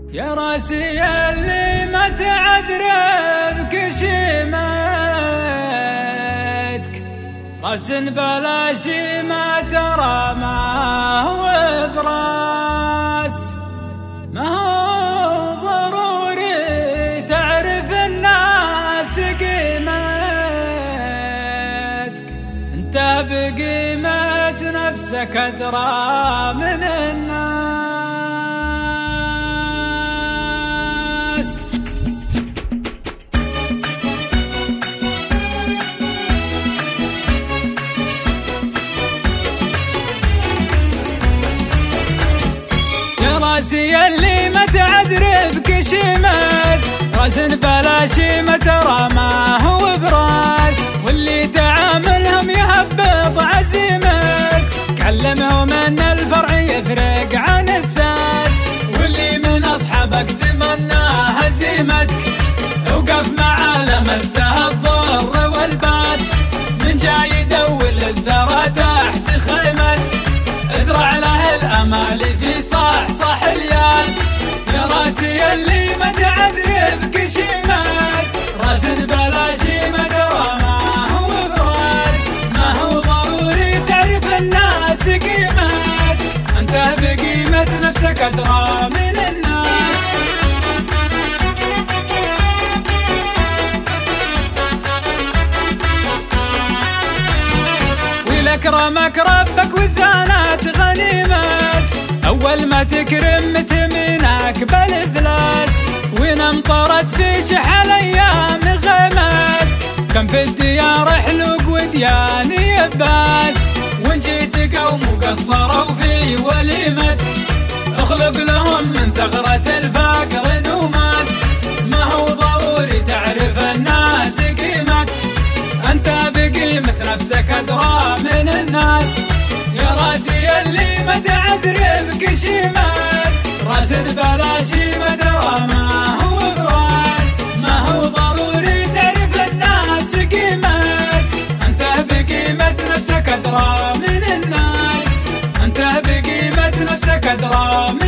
يا راسي اللي ما تعذرب كشيمتك، راس بلاش ما ترى ما هو براس، ما هو ضروري تعرف الناس قيمتك، انت بقيمة نفسك أدرى من الناس. راسي اللي ما تعذرب كشيمت، راس بلاش ما ترى ما هو براس، واللي تعاملهم يهبط عزيمتك، كلمهم ان الفرع يفرق عن الساس، واللي من اصحابك تمنى هزيمتك، وقف مع لمسه الضر والباس، من جاي يدور الذرى تحت خيمتك، ازرع له الامال في صح الياس. يا راسي اللي ما تعذرب كشيمت، راس بلاش ما ترى ما هو براس، ما هو ضروري تعرف الناس قيمت، انت بقيمة نفسك أدرى من الناس. ولأكرمك ربك وزانت غنيمت، أول ما تكرم تمينك بالإفلاس، وين امطرت في شحال أيام غيمت، كم في الديار حلوق وديان يباس، وإن جيت قوم وقصروا في وليمتك، اخلق لهم من ثغرة الفقر نوماس، ما هو ضروري تعرف الناس قيمتك، أنت بقيمة نفسك أدرى من الناس. يا راسي اللي ما تعذرب كشيمت، راس بلاش ما ترى ما هو براس، ما هو ضروري تعرف الناس قيمت، انت بقيمة نفسك أدرى من الناس، انت بقيمة نفسك أدرى من